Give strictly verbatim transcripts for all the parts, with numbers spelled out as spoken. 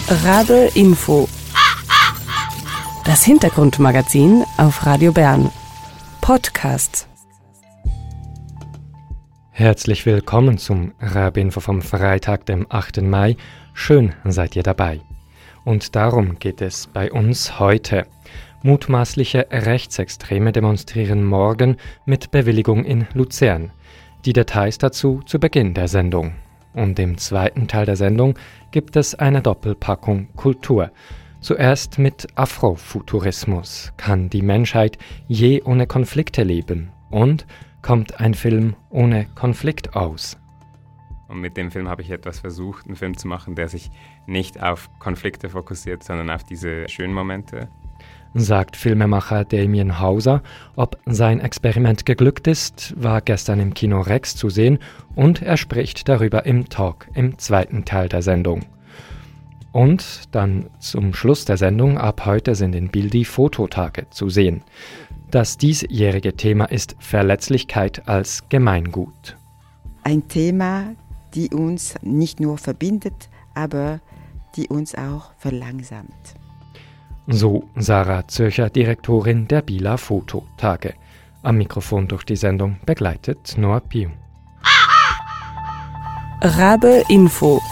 Rabe Info. Das Hintergrundmagazin auf Radio Bern. Podcasts. Herzlich willkommen zum Rabe Info vom Freitag, dem achten Mai. Schön seid ihr dabei. Und darum geht es bei uns heute. Mutmaßliche Rechtsextreme demonstrieren morgen mit Bewilligung in Luzern. Die Details dazu zu Beginn der Sendung. Und im zweiten Teil der Sendung gibt es eine Doppelpackung Kultur. Zuerst mit Afrofuturismus. Kann die Menschheit je ohne Konflikte leben? Und kommt ein Film ohne Konflikt aus? Und mit dem Film habe ich etwas versucht, einen Film zu machen, der sich nicht auf Konflikte fokussiert, sondern auf diese schönen Momente. Sagt Filmemacher Damien Hauser. Ob sein Experiment geglückt ist, war gestern im Kino Rex zu sehen und er spricht darüber im Talk im zweiten Teil der Sendung. Und dann zum Schluss der Sendung, ab heute sind in Biel die Fototage zu sehen. Das diesjährige Thema ist Verletzlichkeit als Gemeingut. Ein Thema, die uns nicht nur verbindet, aber die uns auch verlangsamt. So Sarah Zürcher, Direktorin der Bieler Fototage. Am Mikrofon durch die Sendung begleitet Noah Piu. Rabe Info.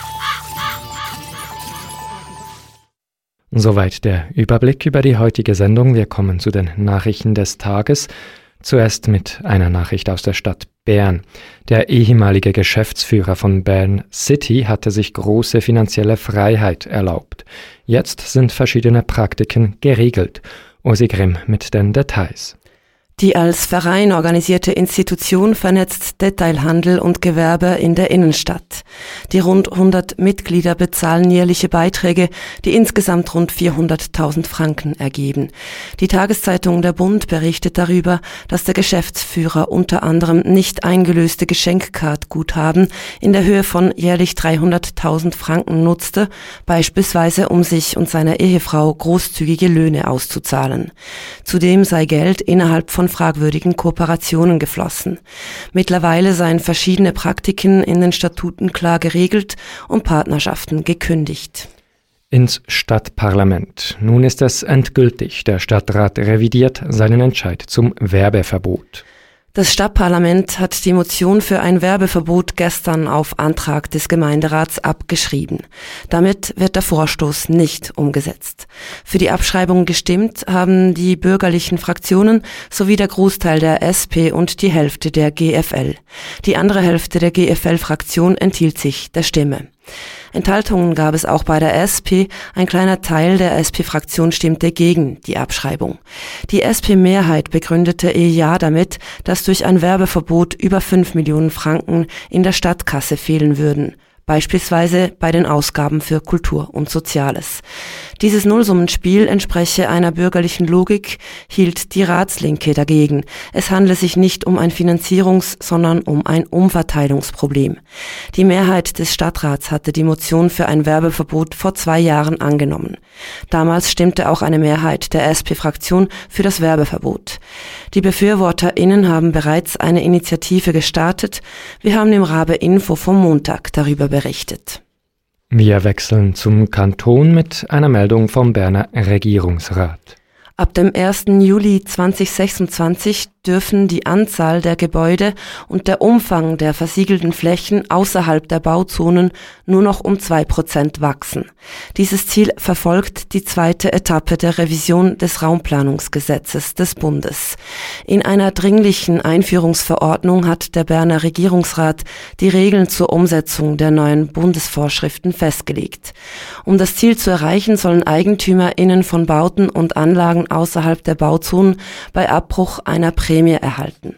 Soweit der Überblick über die heutige Sendung. Wir kommen zu den Nachrichten des Tages. Zuerst mit einer Nachricht aus der Stadt Bern. Der ehemalige Geschäftsführer von Bern City hatte sich große finanzielle Freiheit erlaubt. Jetzt sind verschiedene Praktiken geregelt. Ursi Grimm mit den Details. Die als Verein organisierte Institution vernetzt Detailhandel und Gewerbe in der Innenstadt. Die rund hundert Mitglieder bezahlen jährliche Beiträge, die insgesamt rund vierhunderttausend Franken ergeben. Die Tageszeitung Der Bund berichtet darüber, dass der Geschäftsführer unter anderem nicht eingelöste Geschenkkartguthaben in der Höhe von jährlich dreihunderttausend Franken nutzte, beispielsweise um sich und seiner Ehefrau großzügige Löhne auszuzahlen. Zudem sei Geld innerhalb von fragwürdigen Kooperationen geflossen. Mittlerweile seien verschiedene Praktiken in den Statuten klar geregelt und Partnerschaften gekündigt. Ins Stadtparlament. Nun ist es endgültig. Der Stadtrat revidiert seinen Entscheid zum Werbeverbot. Das Stadtparlament hat die Motion für ein Werbeverbot gestern auf Antrag des Gemeinderats abgeschrieben. Damit wird der Vorstoß nicht umgesetzt. Für die Abschreibung gestimmt haben die bürgerlichen Fraktionen sowie der Großteil der S P und die Hälfte der G F L. Die andere Hälfte der G F L-Fraktion enthielt sich der Stimme. Enthaltungen gab es auch bei der S P. Ein kleiner Teil der S P-Fraktion stimmte gegen die Abschreibung. Die S P-Mehrheit begründete ihr Ja damit, dass durch ein Werbeverbot über fünf Millionen Franken in der Stadtkasse fehlen würden. Beispielsweise bei den Ausgaben für Kultur und Soziales. Dieses Nullsummenspiel entspreche einer bürgerlichen Logik, hielt die Ratslinke dagegen. Es handle sich nicht um ein Finanzierungs-, sondern um ein Umverteilungsproblem. Die Mehrheit des Stadtrats hatte die Motion für ein Werbeverbot vor zwei Jahren angenommen. Damals stimmte auch eine Mehrheit der S P-Fraktion für das Werbeverbot. Die BefürworterInnen haben bereits eine Initiative gestartet. Wir haben im Rabe Info vom Montag darüber berichtet. Wir wechseln zum Kanton mit einer Meldung vom Berner Regierungsrat. Ab dem ersten Juli zweitausendsechsundzwanzig dürfen die Anzahl der Gebäude und der Umfang der versiegelten Flächen außerhalb der Bauzonen nur noch um zwei Prozent wachsen. Dieses Ziel verfolgt die zweite Etappe der Revision des Raumplanungsgesetzes des Bundes. In einer dringlichen Einführungsverordnung hat der Berner Regierungsrat die Regeln zur Umsetzung der neuen Bundesvorschriften festgelegt. Um das Ziel zu erreichen, sollen EigentümerInnen von Bauten und Anlagen außerhalb der Bauzonen bei Abbruch einer Prämie erhalten.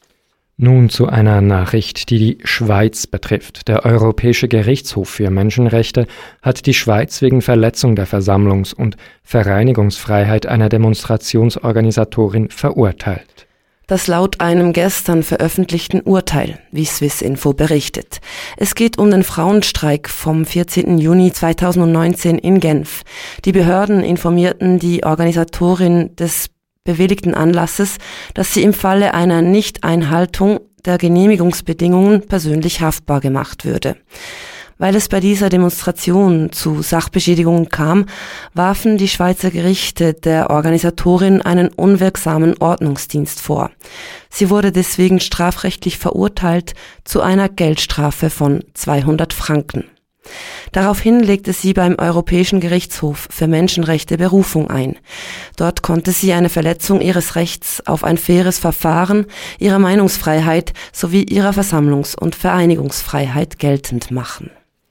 Nun zu einer Nachricht, die die Schweiz betrifft. Der Europäische Gerichtshof für Menschenrechte hat die Schweiz wegen Verletzung der Versammlungs- und Vereinigungsfreiheit einer Demonstrationsorganisatorin verurteilt. Das laut einem gestern veröffentlichten Urteil, wie Swissinfo berichtet. Es geht um den Frauenstreik vom vierzehnten Juni zweitausendneunzehn in Genf. Die Behörden informierten die Organisatorin des bewilligten Anlasses, dass sie im Falle einer Nichteinhaltung der Genehmigungsbedingungen persönlich haftbar gemacht würde. Weil es bei dieser Demonstration zu Sachbeschädigungen kam, warfen die Schweizer Gerichte der Organisatorin einen unwirksamen Ordnungsdienst vor. Sie wurde deswegen strafrechtlich verurteilt zu einer Geldstrafe von zweihundert Franken. Daraufhin legte sie beim Europäischen Gerichtshof für Menschenrechte Berufung ein. Dort konnte sie eine Verletzung ihres Rechts auf ein faires Verfahren, ihrer Meinungsfreiheit sowie ihrer Versammlungs- und Vereinigungsfreiheit geltend machen.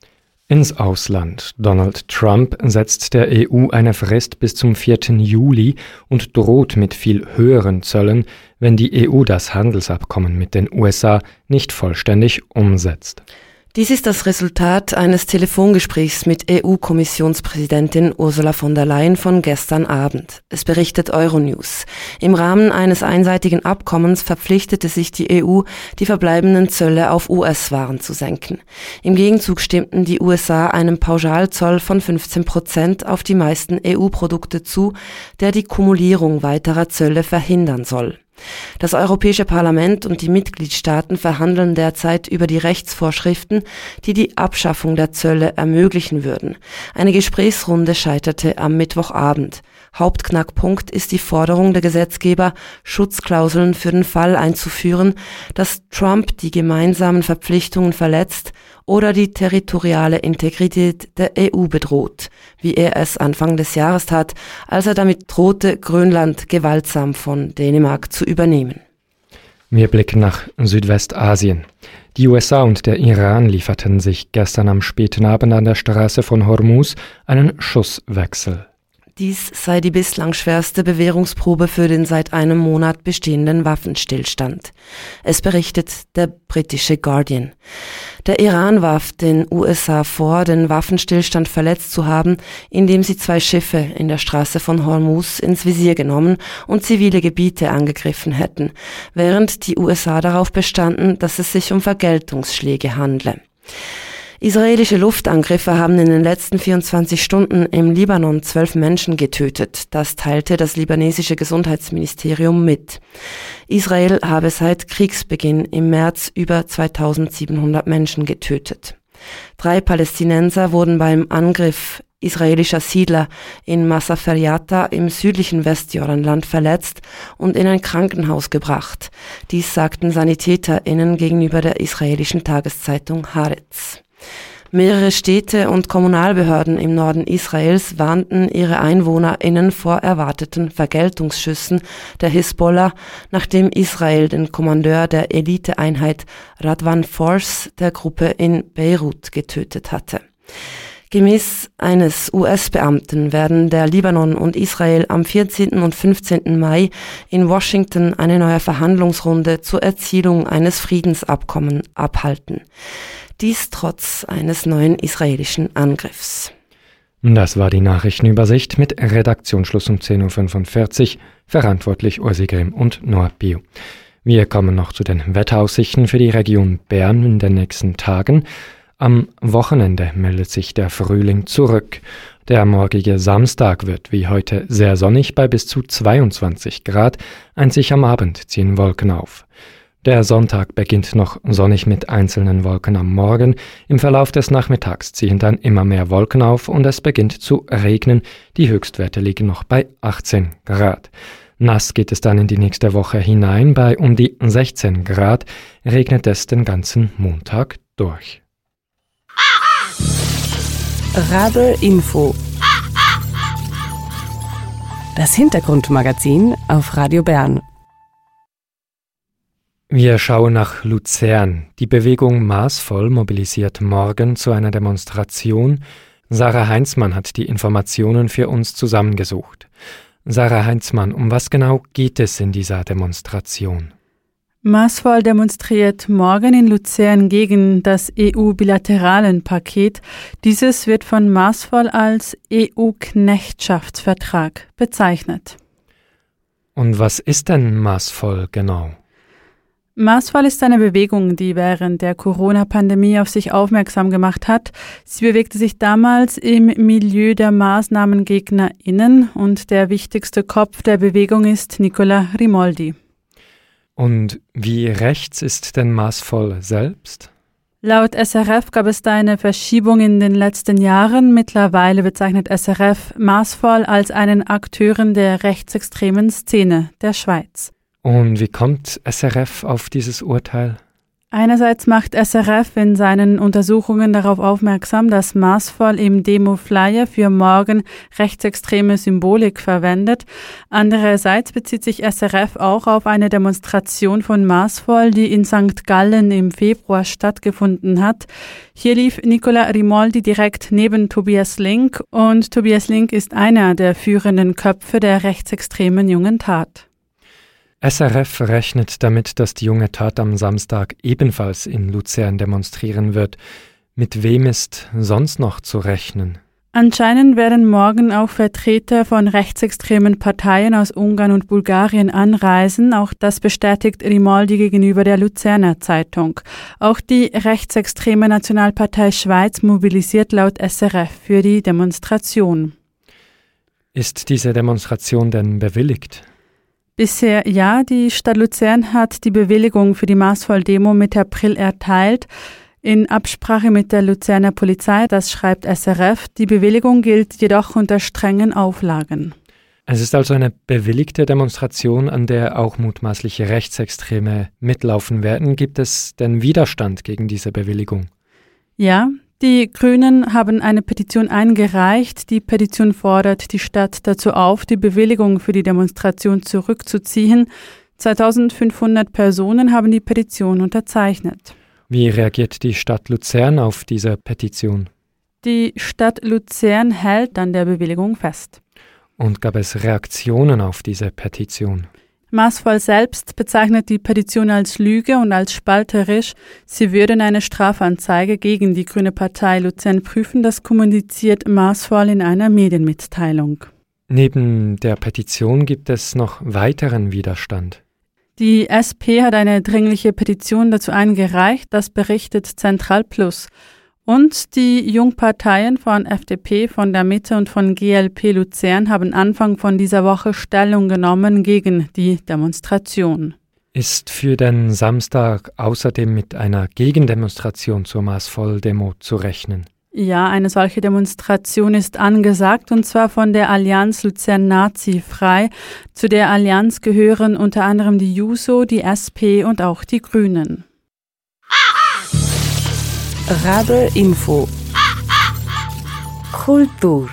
Ins Ausland. Donald Trump setzt der E U eine Frist bis zum vierten Juli und droht mit viel höheren Zöllen, wenn die E U das Handelsabkommen mit den U S A nicht vollständig umsetzt. Dies ist das Resultat eines Telefongesprächs mit E U-Kommissionspräsidentin Ursula von der Leyen von gestern Abend. Es berichtet Euronews. Im Rahmen eines einseitigen Abkommens verpflichtete sich die E U, die verbleibenden Zölle auf U S-Waren zu senken. Im Gegenzug stimmten die U S A einem Pauschalzoll von fünfzehn Prozent auf die meisten E U-Produkte zu, der die Kumulierung weiterer Zölle verhindern soll. Das Europäische Parlament und die Mitgliedstaaten verhandeln derzeit über die Rechtsvorschriften, die die Abschaffung der Zölle ermöglichen würden. Eine Gesprächsrunde scheiterte am Mittwochabend. Hauptknackpunkt ist die Forderung der Gesetzgeber, Schutzklauseln für den Fall einzuführen, dass Trump die gemeinsamen Verpflichtungen verletzt oder die territoriale Integrität der E U bedroht, wie er es Anfang des Jahres tat, als er damit drohte, Grönland gewaltsam von Dänemark zu übernehmen. Wir blicken nach Südwestasien. Die U S A und der Iran lieferten sich gestern am späten Abend an der Straße von Hormuz einen Schusswechsel. Dies sei die bislang schwerste Bewährungsprobe für den seit einem Monat bestehenden Waffenstillstand. Es berichtet der britische Guardian. Der Iran warf den U S A vor, den Waffenstillstand verletzt zu haben, indem sie zwei Schiffe in der Straße von Hormuz ins Visier genommen und zivile Gebiete angegriffen hätten, während die U S A darauf bestanden, dass es sich um Vergeltungsschläge handle. Israelische Luftangriffe haben in den letzten vierundzwanzig Stunden im Libanon zwölf Menschen getötet. Das teilte das libanesische Gesundheitsministerium mit. Israel habe seit Kriegsbeginn im März über zweitausendsiebenhundert Menschen getötet. Drei Palästinenser wurden beim Angriff israelischer Siedler in Masaferjata im südlichen Westjordanland verletzt und in ein Krankenhaus gebracht. Dies sagten SanitäterInnen gegenüber der israelischen Tageszeitung Haaretz. Mehrere Städte und Kommunalbehörden im Norden Israels warnten ihre EinwohnerInnen vor erwarteten Vergeltungsschüssen der Hisbollah, nachdem Israel den Kommandeur der Eliteeinheit Radwan Force der Gruppe in Beirut getötet hatte. Gemäß eines U S-Beamten werden der Libanon und Israel am vierzehnten und fünfzehnten Mai in Washington eine neue Verhandlungsrunde zur Erzielung eines Friedensabkommens abhalten. Dies trotz eines neuen israelischen Angriffs. Das war die Nachrichtenübersicht mit Redaktionsschluss um zehn Uhr fünfundvierzig, verantwortlich Ursi Grimm und Noah Bio. Wir kommen noch zu den Wetteraussichten für die Region Bern in den nächsten Tagen. Am Wochenende meldet sich der Frühling zurück. Der morgige Samstag wird wie heute sehr sonnig bei bis zu zweiundzwanzig Grad, einzig am Abend ziehen Wolken auf. Der Sonntag beginnt noch sonnig mit einzelnen Wolken am Morgen. Im Verlauf des Nachmittags ziehen dann immer mehr Wolken auf und es beginnt zu regnen. Die Höchstwerte liegen noch bei achtzehn Grad. Nass geht es dann in die nächste Woche hinein. Bei um die sechzehn Grad regnet es den ganzen Montag durch. Rabe Info. Das Hintergrundmagazin auf Radio Bern. Wir schauen nach Luzern. Die Bewegung Maßvoll mobilisiert morgen zu einer Demonstration. Sarah Heinzmann hat die Informationen für uns zusammengesucht. Sarah Heinzmann, um was genau geht es in dieser Demonstration? Maßvoll demonstriert morgen in Luzern gegen das E U-Bilateralenpaket. Dieses wird von Maßvoll als E U-Knechtschaftsvertrag bezeichnet. Und was ist denn Maßvoll genau? Maßvoll ist eine Bewegung, die während der Corona-Pandemie auf sich aufmerksam gemacht hat. Sie bewegte sich damals im Milieu der MaßnahmengegnerInnen und der wichtigste Kopf der Bewegung ist Nicola Rimoldi. Und wie rechts ist denn Maßvoll selbst? Laut S R F gab es da eine Verschiebung in den letzten Jahren. Mittlerweile bezeichnet S R F Maßvoll als einen Akteuren der rechtsextremen Szene der Schweiz. Und wie kommt S R F auf dieses Urteil? Einerseits macht S R F in seinen Untersuchungen darauf aufmerksam, dass Maßvoll im Demo-Flyer für morgen rechtsextreme Symbolik verwendet. Andererseits bezieht sich S R F auch auf eine Demonstration von Maßvoll, die in Sankt Gallen im Februar stattgefunden hat. Hier lief Nicola Rimoldi direkt neben Tobias Link und Tobias Link ist einer der führenden Köpfe der rechtsextremen Jungen Tat. S R F rechnet damit, dass die junge Tat am Samstag ebenfalls in Luzern demonstrieren wird. Mit wem ist sonst noch zu rechnen? Anscheinend werden morgen auch Vertreter von rechtsextremen Parteien aus Ungarn und Bulgarien anreisen. Auch das bestätigt Rimoldi gegenüber der Luzerner Zeitung. Auch die rechtsextreme Nationalpartei Schweiz mobilisiert laut S R F für die Demonstration. Ist diese Demonstration denn bewilligt? Bisher ja, die Stadt Luzern hat die Bewilligung für die Maßvoll-Demo Mitte April erteilt. In Absprache mit der Luzerner Polizei, das schreibt S R F, die Bewilligung gilt jedoch unter strengen Auflagen. Es ist also eine bewilligte Demonstration, an der auch mutmaßliche Rechtsextreme mitlaufen werden. Gibt es denn Widerstand gegen diese Bewilligung? Ja, die Grünen haben eine Petition eingereicht. Die Petition fordert die Stadt dazu auf, die Bewilligung für die Demonstration zurückzuziehen. zweitausendfünfhundert Personen haben die Petition unterzeichnet. Wie reagiert die Stadt Luzern auf diese Petition? Die Stadt Luzern hält an der Bewilligung fest. Und gab es Reaktionen auf diese Petition? Maßvoll selbst bezeichnet die Petition als Lüge und als spalterisch. Sie würden eine Strafanzeige gegen die Grüne Partei Luzern prüfen, das kommuniziert Maßvoll in einer Medienmitteilung. Neben der Petition gibt es noch weiteren Widerstand. Die S P hat eine dringliche Petition dazu eingereicht, das berichtet Zentral Plus. Und die Jungparteien von F D P, von der Mitte und von G L P Luzern haben Anfang von dieser Woche Stellung genommen gegen die Demonstration. Ist für den Samstag außerdem mit einer Gegendemonstration zur Maßvoll-Demo zu rechnen? Ja, eine solche Demonstration ist angesagt, und zwar von der Allianz Luzern Nazi-frei. Zu der Allianz gehören unter anderem die Juso, die S P und auch die Grünen. Radio Info. Kultur.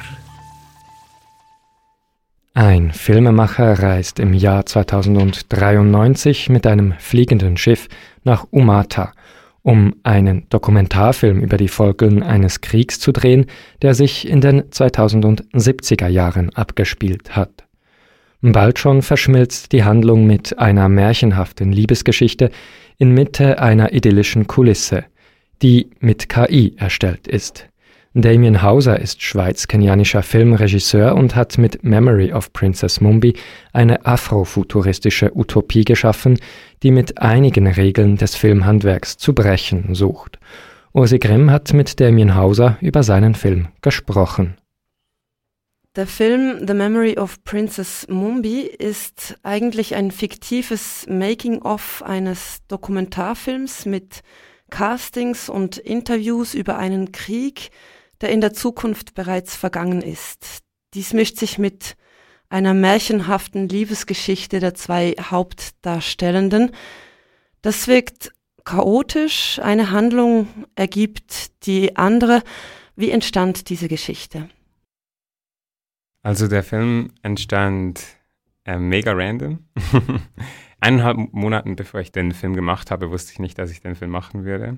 Ein Filmemacher reist im Jahr zweitausenddreiundneunzig mit einem fliegenden Schiff nach Umata, um einen Dokumentarfilm über die Folgen eines Kriegs zu drehen, der sich in den zweitausendsiebziger Jahren abgespielt hat. Bald schon verschmilzt die Handlung mit einer märchenhaften Liebesgeschichte inmitten einer idyllischen Kulisse, die mit K I erstellt ist. Damien Hauser ist schweiz-kenianischer Filmregisseur und hat mit Memory of Princess Mumbi eine afrofuturistische Utopie geschaffen, die mit einigen Regeln des Filmhandwerks zu brechen sucht. Ursi Grimm hat mit Damien Hauser über seinen Film gesprochen. Der Film The Memory of Princess Mumbi ist eigentlich ein fiktives Making-of eines Dokumentarfilms mit Castings und Interviews über einen Krieg, der in der Zukunft bereits vergangen ist. Dies mischt sich mit einer märchenhaften Liebesgeschichte der zwei Hauptdarstellenden. Das wirkt chaotisch, eine Handlung ergibt die andere. Wie entstand diese Geschichte? Also der Film entstand äh, mega random. Eineinhalb Monaten bevor ich den Film gemacht habe, wusste ich nicht, dass ich den Film machen würde.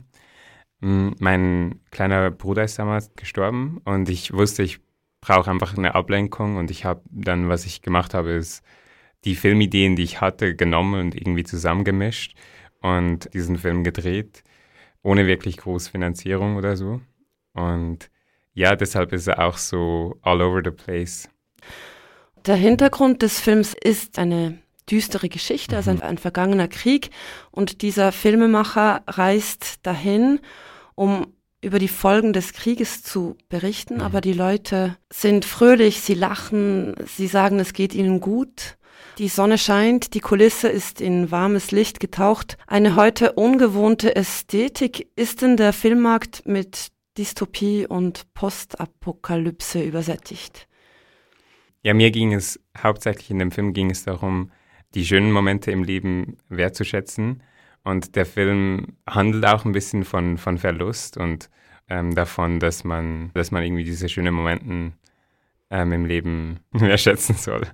Mein kleiner Bruder ist damals gestorben und ich wusste, ich brauche einfach eine Ablenkung, und ich habe dann, was ich gemacht habe, ist die Filmideen, die ich hatte, genommen und irgendwie zusammengemischt und diesen Film gedreht, ohne wirklich große Finanzierung oder so. Und ja, deshalb ist er auch so all over the place. Der Hintergrund des Films ist eine düstere Geschichte, also ein, ein vergangener Krieg, und dieser Filmemacher reist dahin, um über die Folgen des Krieges zu berichten, aber die Leute sind fröhlich, sie lachen, sie sagen, es geht ihnen gut, Die Sonne scheint, die Kulisse ist in warmes Licht getaucht. Eine heute ungewohnte Ästhetik. Ist denn der Filmmarkt mit Dystopie und Postapokalypse übersättigt? Ja, mir ging es, hauptsächlich in dem Film ging es darum, die schönen Momente im Leben wertzuschätzen. Und der Film handelt auch ein bisschen von, von Verlust und ähm, davon, dass man, dass man irgendwie diese schönen Momente ähm, im Leben wertschätzen soll.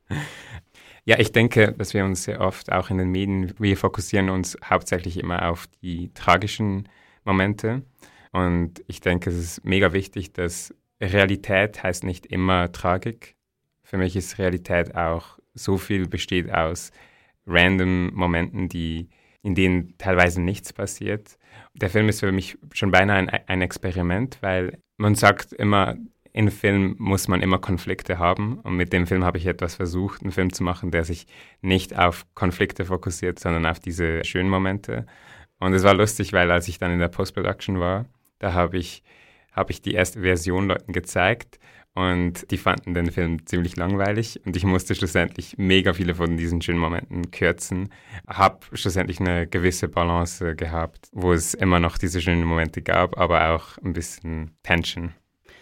Ja, ich denke, dass wir uns sehr oft auch in den Medien, wir fokussieren uns hauptsächlich immer auf die tragischen Momente. Und ich denke, es ist mega wichtig, dass Realität heißt nicht immer Tragik. Für mich ist Realität auch so viel besteht aus random Momenten, die, in denen teilweise nichts passiert. Der Film ist für mich schon beinahe ein, ein Experiment, weil man sagt immer, in Film muss man immer Konflikte haben. Und mit dem Film habe ich etwas versucht, einen Film zu machen, der sich nicht auf Konflikte fokussiert, sondern auf diese schönen Momente. Und es war lustig, weil als ich dann in der Post-Production war, da habe ich, habe ich die erste Version Leuten gezeigt. Und die fanden den Film ziemlich langweilig und ich musste schlussendlich mega viele von diesen schönen Momenten kürzen. Habe schlussendlich eine gewisse Balance gehabt, wo es immer noch diese schönen Momente gab, aber auch ein bisschen Tension.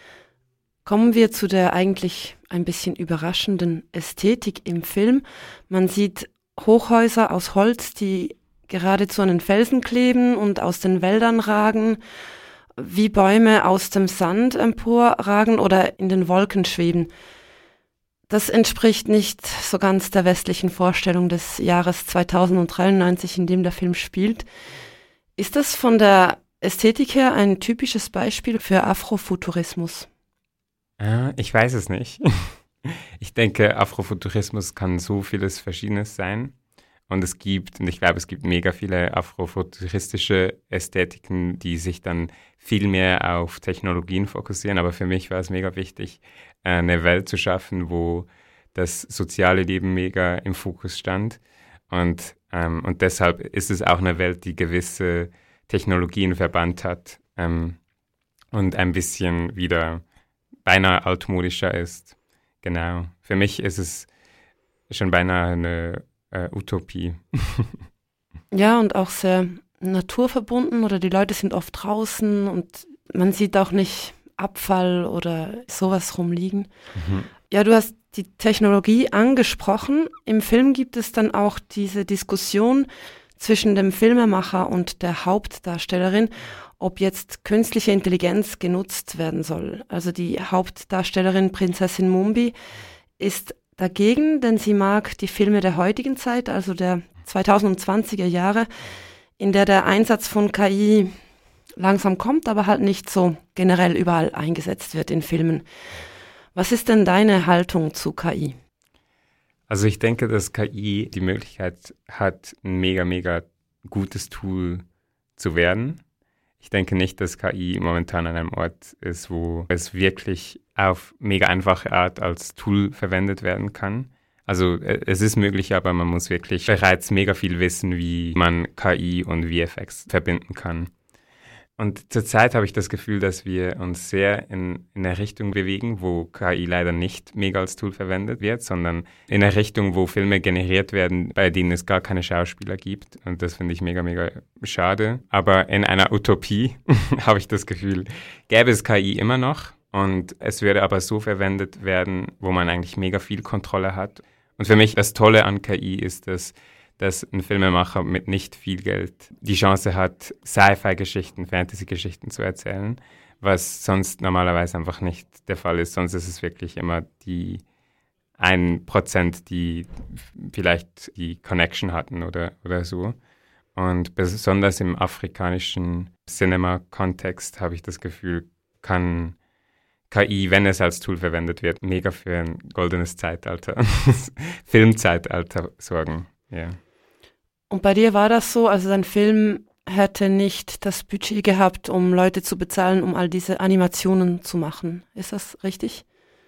Kommen wir zu der eigentlich ein bisschen überraschenden Ästhetik im Film. Man sieht Hochhäuser aus Holz, die geradezu an den Felsen kleben und aus den Wäldern ragen, wie Bäume aus dem Sand emporragen oder in den Wolken schweben. Das entspricht nicht so ganz der westlichen Vorstellung des Jahres zweitausenddreiundneunzig, in dem der Film spielt. Ist das von der Ästhetik her ein typisches Beispiel für Afrofuturismus? Äh, ich weiß es nicht. Ich denke, Afrofuturismus kann so vieles Verschiedenes sein. Und es gibt, und ich glaube, es gibt mega viele afrofuturistische Ästhetiken, die sich dann viel mehr auf Technologien fokussieren. Aber für mich war es mega wichtig, eine Welt zu schaffen, wo das soziale Leben mega im Fokus stand. Und, ähm, und deshalb ist es auch eine Welt, die gewisse Technologien verbannt hat ähm, und ein bisschen wieder beinahe altmodischer ist. Genau. Für mich ist es schon beinahe eine Äh, Utopie. Ja, und auch sehr naturverbunden oder die Leute sind oft draußen und man sieht auch nicht Abfall oder sowas rumliegen. Mhm. Ja, du hast die Technologie angesprochen. Im Film gibt es dann auch diese Diskussion zwischen dem Filmemacher und der Hauptdarstellerin, ob jetzt künstliche Intelligenz genutzt werden soll. Also die Hauptdarstellerin Prinzessin Mumbi ist dagegen, denn sie mag die Filme der heutigen Zeit, also der zweitausendzwanziger Jahre, in der der Einsatz von K I langsam kommt, aber halt nicht so generell überall eingesetzt wird in Filmen. Was ist denn deine Haltung zu K I? Also ich denke, dass K I die Möglichkeit hat, ein mega, mega gutes Tool zu werden. Ich denke nicht, dass K I momentan an einem Ort ist, wo es wirklich auf mega einfache Art als Tool verwendet werden kann. Also es ist möglich, aber man muss wirklich bereits mega viel wissen, wie man K I und V F X verbinden kann. Und zurzeit habe ich das Gefühl, dass wir uns sehr in, in eine Richtung bewegen, wo K I leider nicht mega als Tool verwendet wird, sondern in eine Richtung, wo Filme generiert werden, bei denen es gar keine Schauspieler gibt. Und das finde ich mega, mega schade. Aber in einer Utopie habe ich das Gefühl, gäbe es K I immer noch. Und es würde aber so verwendet werden, wo man eigentlich mega viel Kontrolle hat. Und für mich das Tolle an K I ist, dass dass ein Filmemacher mit nicht viel Geld die Chance hat, Sci-Fi-Geschichten, Fantasy-Geschichten zu erzählen, was sonst normalerweise einfach nicht der Fall ist. Sonst ist es wirklich immer die ein Prozent, die vielleicht die Connection hatten oder, oder so. Und besonders im afrikanischen Cinema-Kontext habe ich das Gefühl, kann K I, wenn es als Tool verwendet wird, mega für ein goldenes Zeitalter, Filmzeitalter sorgen. Ja. Und bei dir war das so, also dein Film hätte nicht das Budget gehabt, um Leute zu bezahlen, um all diese Animationen zu machen. Ist das richtig?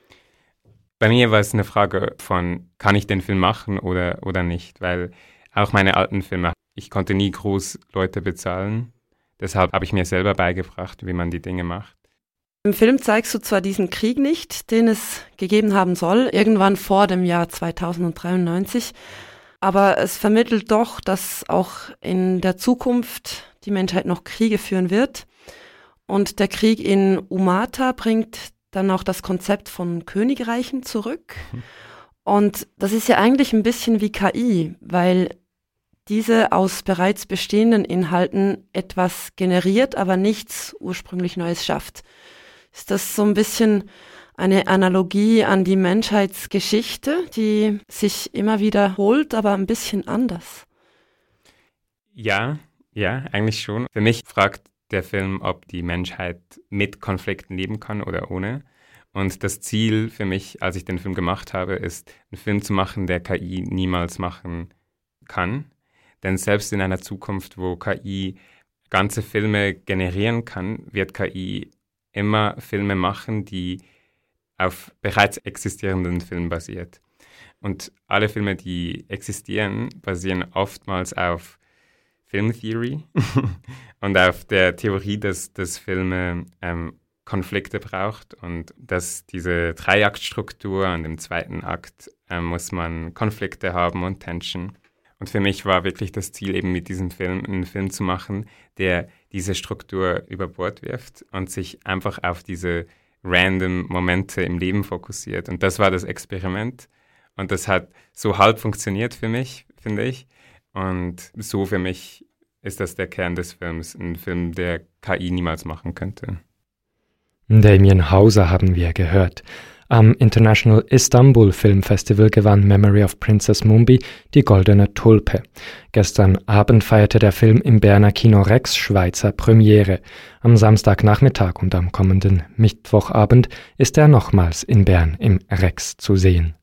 Bei mir war es eine Frage von, kann ich den Film machen oder, oder nicht? Weil auch meine alten Filme, ich konnte nie groß Leute bezahlen. Deshalb habe ich mir selber beigebracht, wie man die Dinge macht. Im Film zeigst du zwar diesen Krieg nicht, den es gegeben haben soll, irgendwann vor dem Jahr zweitausenddreiundneunzig, aber es vermittelt doch, dass auch in der Zukunft die Menschheit noch Kriege führen wird. Und der Krieg in Umata bringt dann auch das Konzept von Königreichen zurück. Und das ist ja eigentlich ein bisschen wie K I, weil diese aus bereits bestehenden Inhalten etwas generiert, aber nichts ursprünglich Neues schafft. Ist das so ein bisschen eine Analogie an die Menschheitsgeschichte, die sich immer wiederholt, aber ein bisschen anders? Ja, ja, eigentlich schon. Für mich fragt der Film, ob die Menschheit mit Konflikten leben kann oder ohne. Und das Ziel für mich, als ich den Film gemacht habe, ist, einen Film zu machen, der K I niemals machen kann. Denn selbst in einer Zukunft, wo K I ganze Filme generieren kann, wird K I immer Filme machen, die auf bereits existierenden Filmen basiert. Und alle Filme, die existieren, basieren oftmals auf Filmtheory und auf der Theorie, dass, dass Filme ähm, Konflikte braucht und dass diese Dreiaktstruktur und im zweiten Akt ähm, muss man Konflikte haben und Tension. Und für mich war wirklich das Ziel, eben mit diesem Film einen Film zu machen, der diese Struktur über Bord wirft und sich einfach auf diese random Momente im Leben fokussiert. Und das war das Experiment. Und das hat so halb funktioniert für mich, finde ich. Und so für mich ist das der Kern des Films. Ein Film, der K I niemals machen könnte. Damien Hauser haben wir gehört. Am International Istanbul Film Festival gewann Memory of Princess Mumbi die Goldene Tulpe. Gestern Abend feierte der Film im Berner Kino Rex Schweizer Premiere. Am Samstagnachmittag und am kommenden Mittwochabend ist er nochmals in Bern im Rex zu sehen.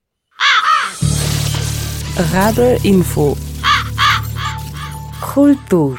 Radio Info Kultur.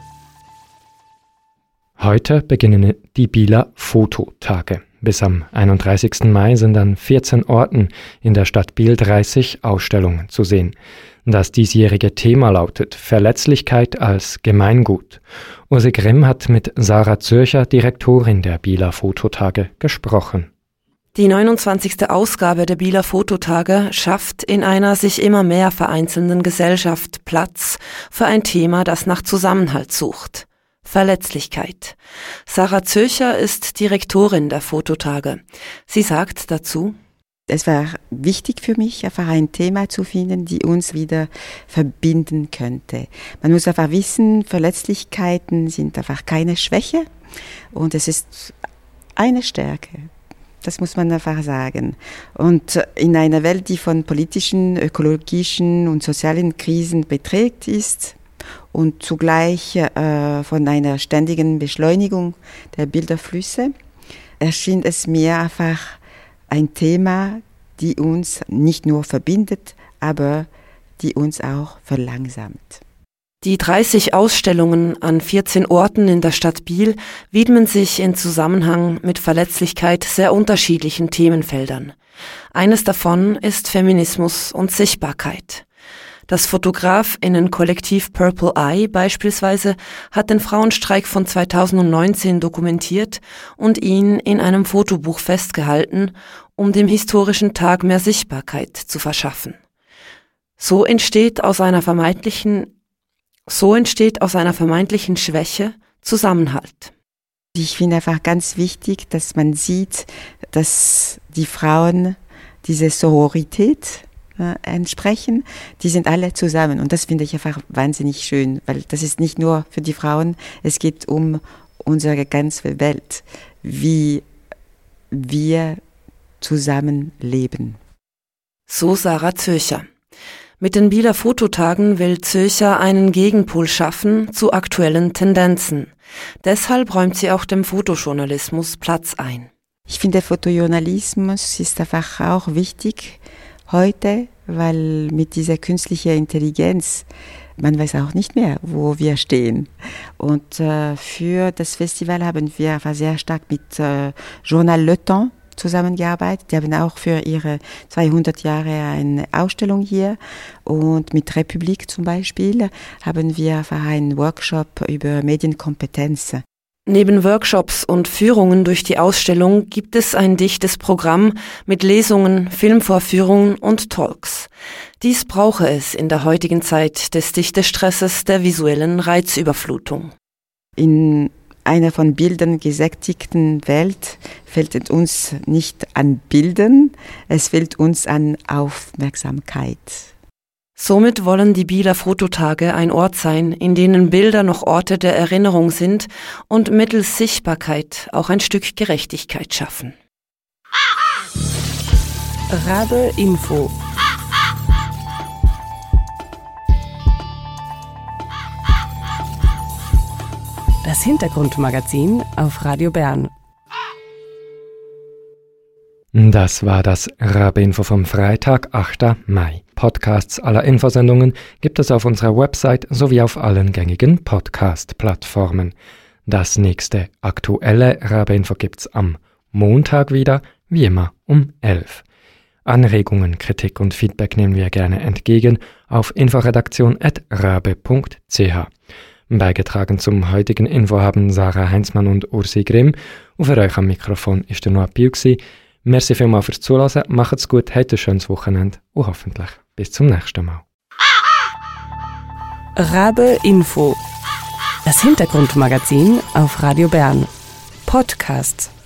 Heute beginnen die Bieler Fototage. Bis am einunddreißigsten Mai sind an vierzehn Orten in der Stadt Biel dreißig Ausstellungen zu sehen. Das diesjährige Thema lautet Verletzlichkeit als Gemeingut. Ursi Grimm hat mit Sarah Zürcher, Direktorin der Bieler Fototage, gesprochen. Die neunundzwanzigste Ausgabe der Bieler Fototage schafft in einer sich immer mehr vereinzelnden Gesellschaft Platz für ein Thema, das nach Zusammenhalt sucht. Verletzlichkeit. Sarah Zürcher ist Direktorin der Fototage. Sie sagt dazu: Es war wichtig für mich, einfach ein Thema zu finden, die uns wieder verbinden könnte. Man muss einfach wissen, Verletzlichkeiten sind einfach keine Schwäche und es ist eine Stärke. Das muss man einfach sagen. Und in einer Welt, die von politischen, ökologischen und sozialen Krisen beträgt ist, und zugleich äh, von einer ständigen Beschleunigung der Bilderflüsse, erschien es mir einfach ein Thema, die uns nicht nur verbindet, aber die uns auch verlangsamt. Die dreißig Ausstellungen an vierzehn Orten in der Stadt Biel widmen sich in Zusammenhang mit Verletzlichkeit sehr unterschiedlichen Themenfeldern. Eines davon ist Feminismus und Sichtbarkeit. Das Fotografinnenkollektiv Purple Eye beispielsweise hat den Frauenstreik von zweitausendneunzehn dokumentiert und ihn in einem Fotobuch festgehalten, um dem historischen Tag mehr Sichtbarkeit zu verschaffen. So entsteht aus einer vermeintlichen, so entsteht aus einer vermeintlichen Schwäche Zusammenhalt. Ich finde einfach ganz wichtig, dass man sieht, dass die Frauen diese Sororität äh, entsprechen, die sind alle zusammen und das finde ich einfach wahnsinnig schön, weil das ist nicht nur für die Frauen, es geht um unsere ganze Welt, wie wir zusammen leben. So Sarah Zürcher. Mit den Bieler Fototagen will Zürcher einen Gegenpol schaffen zu aktuellen Tendenzen. Deshalb räumt sie auch dem Fotojournalismus Platz ein. Ich finde, Fotojournalismus ist einfach auch wichtig heute, weil mit dieser künstlichen Intelligenz, man weiß auch nicht mehr, wo wir stehen. Und äh, für das Festival haben wir einfach sehr stark mit äh, Journal Le Temps zusammengearbeitet. Die haben auch für ihre zweihundert Jahre eine Ausstellung hier. Und mit Republik zum Beispiel haben wir einfach einen Workshop über Medienkompetenz. Neben Workshops und Führungen durch die Ausstellung gibt es ein dichtes Programm mit Lesungen, Filmvorführungen und Talks. Dies brauche es in der heutigen Zeit des Dichtestresses der visuellen Reizüberflutung. In einer von Bildern gesättigten Welt fehlt es uns nicht an Bildern, es fehlt uns an Aufmerksamkeit. Somit wollen die Bieler Fototage ein Ort sein, in denen Bilder noch Orte der Erinnerung sind und mittels Sichtbarkeit auch ein Stück Gerechtigkeit schaffen. Rabe Info. Das Hintergrundmagazin auf Radio Bern. Das war das Rabe-Info vom Freitag, achten Mai. Podcasts aller Infosendungen gibt es auf unserer Website sowie auf allen gängigen Podcast-Plattformen. Das nächste aktuelle Rabe-Info gibt's am Montag wieder, wie immer um elf. Anregungen, Kritik und Feedback nehmen wir gerne entgegen auf inforedaktion at rabe punkt c h. Beigetragen zum heutigen Info haben Sarah Heinzmann und Ursi Grimm. Und für euch am Mikrofon ist der Noah Piu gsi. Merci vielmals fürs Zuhören, macht's gut, habt ein schönes Wochenende und hoffentlich bis zum nächsten Mal. Rabe Info. Das Hintergrundmagazin auf Radio Bern. Podcasts.